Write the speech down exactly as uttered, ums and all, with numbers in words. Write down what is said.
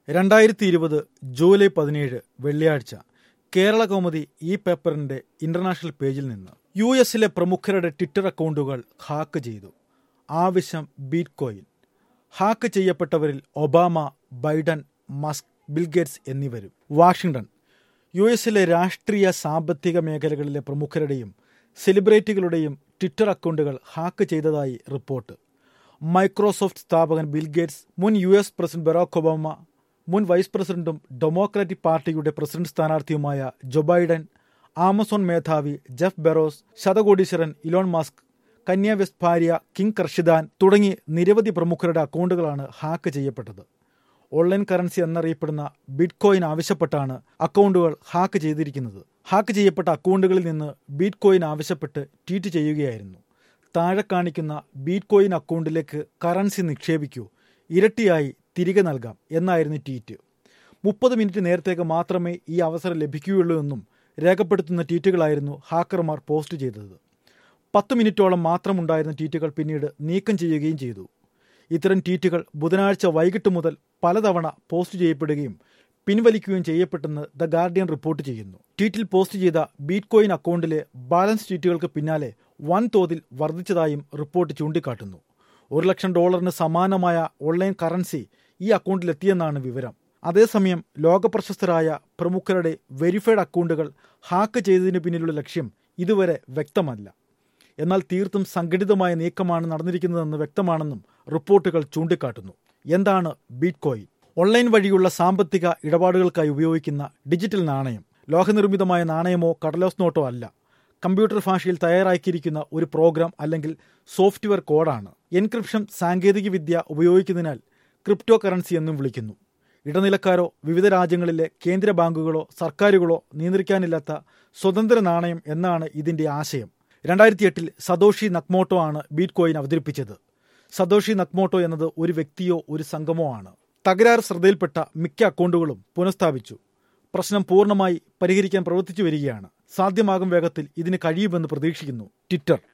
രണ്ടായിരത്തി ഇരുപത് ജൂലൈ പതിനേഴ് വെള്ളിയാഴ്ച കേരള കൗമുദി ഈ പേപ്പറിന്റെ ഇന്റർനാഷണൽ പേജിൽ നിന്ന് യു എസിലെ പ്രമുഖരുടെ ട്വിറ്റർ അക്കൗണ്ടുകൾ ഹാക്ക് ചെയ്തു. ആവശ്യം ബിറ്റ്കോയിൻ. ഹാക്ക് ചെയ്യപ്പെട്ടവരിൽ ഒബാമ, ബൈഡൻ, മസ്ക്, ബിൽഗേറ്റ്സ് എന്നിവരും. വാഷിംഗ്ടൺ. യു എസിലെ രാഷ്ട്രീയ സാമ്പത്തിക മേഖലകളിലെ പ്രമുഖരുടെയും സെലിബ്രിറ്റികളുടെയും ട്വിറ്റർ അക്കൗണ്ടുകൾ ഹാക്ക് ചെയ്തതായി റിപ്പോർട്ട്. മൈക്രോസോഫ്റ്റ് സ്ഥാപകൻ ബിൽഗേറ്റ്സ്, മുൻ U S president Barack Obama, മുൻ വൈസ് പ്രസിഡന്റും ഡെമോക്രാറ്റിക് പാർട്ടിയുടെ പ്രസിഡന്റ് സ്ഥാനാർത്ഥിയുമായ ജോ ബൈഡൻ, ആമസോൺ മേധാവി ജെഫ് ബെറോസ്, ശതകോടീശ്വരൻ ഇലോൺ മസ്ക്, കന്യ വെസ്റ്റ് ഭാര്യ കിം കർദാഷിയാൻ തുടങ്ങി നിരവധി പ്രമുഖരുടെ അക്കൗണ്ടുകളാണ് ഹാക്ക് ചെയ്യപ്പെട്ടത്. ഓൺലൈൻ കറൻസി എന്നറിയപ്പെടുന്ന ബിറ്റ്കോയിൻ ആവശ്യപ്പെട്ടാണ് അക്കൗണ്ടുകൾ ഹാക്ക് ചെയ്തിരിക്കുന്നത്. ഹാക്ക് ചെയ്യപ്പെട്ട അക്കൗണ്ടുകളിൽ നിന്ന് ബിറ്റ്കോയിൻ ആവശ്യപ്പെട്ട് ട്വീറ്റ് ചെയ്യുകയായിരുന്നു. താഴെ കാണിക്കുന്ന ബിറ്റ്കോയിൻ അക്കൗണ്ടിലേക്ക് കറൻസി നിക്ഷേപിക്കൂ, ഇരട്ടിയായി തിരികെ നൽകാം എന്നായിരുന്നു ട്വീറ്റ്. മുപ്പത് മിനിറ്റ് നേരത്തേക്ക് മാത്രമേ ഈ അവസരം ലഭിക്കുകയുള്ളൂ എന്നും രേഖപ്പെടുത്തുന്ന ട്വീറ്റുകളായിരുന്നു ഹാക്കർമാർ പോസ്റ്റ് ചെയ്തത്. പത്ത് മിനിറ്റോളം മാത്രമുണ്ടായിരുന്ന ട്വീറ്റുകൾ പിന്നീട് നീക്കം ചെയ്യുകയും ചെയ്തു. ഇത്തരം ട്വീറ്റുകൾ ബുധനാഴ്ച വൈകിട്ട് മുതൽ പലതവണ പോസ്റ്റ് ചെയ്യപ്പെടുകയും പിൻവലിക്കുകയും ചെയ്യപ്പെട്ടെന്ന് ദ ഗാർഡിയൻ റിപ്പോർട്ട് ചെയ്യുന്നു. ട്വീറ്റിൽ പോസ്റ്റ് ചെയ്ത ബിറ്റ്കോയിൻ അക്കൗണ്ടിലെ ബാലൻസ് ട്വീറ്റുകൾക്ക് പിന്നാലെ വൻതോതിൽ വർദ്ധിച്ചതായും റിപ്പോർട്ട് ചൂണ്ടിക്കാട്ടുന്നു. ഒരു ലക്ഷം ഡോളറിന് സമാനമായ ഓൺലൈൻ കറൻസി ഈ അക്കൗണ്ടിലെത്തിയെന്നാണ് വിവരം. അതേസമയം ലോകപ്രശസ്തരായ പ്രമുഖരുടെ വെരിഫൈഡ് അക്കൗണ്ടുകൾ ഹാക്ക് ചെയ്തതിന് പിന്നിലുള്ള ലക്ഷ്യം ഇതുവരെ വ്യക്തമല്ല. എന്നാൽ തീർത്തും സംഘടിതമായ നീക്കമാണ് നടന്നിരിക്കുന്നതെന്ന് വ്യക്തമാണെന്നും റിപ്പോർട്ടുകൾ ചൂണ്ടിക്കാട്ടുന്നു. എന്താണ് ബിറ്റ്കോയിൻ? ഓൺലൈൻ വഴിയുള്ള സാമ്പത്തിക ഇടപാടുകൾക്കായി ഉപയോഗിക്കുന്ന ഡിജിറ്റൽ നാണയം. ലോഹനിർമ്മിതമായ നാണയമോ കടലാസ് നോട്ടോ അല്ല. കമ്പ്യൂട്ടർ ഭാഷയിൽ തയ്യാറാക്കിയിരിക്കുന്ന ഒരു പ്രോഗ്രാം അല്ലെങ്കിൽ സോഫ്റ്റ്വെയർ കോഡാണ്. എൻക്രിപ്ഷൻ സാങ്കേതികവിദ്യ ഉപയോഗിക്കുന്നതിനാൽ ക്രിപ്റ്റോ കറൻസി എന്നും വിളിക്കുന്നു. ഇടനിലക്കാരോ വിവിധ രാജ്യങ്ങളിലെ കേന്ദ്ര ബാങ്കുകളോ സർക്കാരുകളോ നിയന്ത്രിക്കാനില്ലാത്ത സ്വതന്ത്ര നാണയം എന്നാണ് ഇതിന്റെ ആശയം. രണ്ടായിരത്തി എട്ടിൽ സതോഷി നക്മോട്ടോ ആണ് ബിറ്റ്കോയിൻ അവതരിപ്പിച്ചത്. സതോഷി നക്മോട്ടോ എന്നത് ഒരു വ്യക്തിയോ ഒരു സംഘമോ ആണ്. തകരാറ് ശ്രദ്ധയിൽപ്പെട്ട മിക്ക അക്കൗണ്ടുകളും പുനഃസ്ഥാപിച്ചു. പ്രശ്നം പൂർണ്ണമായി പരിഹരിക്കാൻ പ്രവർത്തിച്ചു വരികയാണ്. സാധ്യമാകും വേഗത്തിൽ ഇതിന് കഴിയുമെന്ന് പ്രതീക്ഷിക്കുന്നു. ട്വിറ്റർ.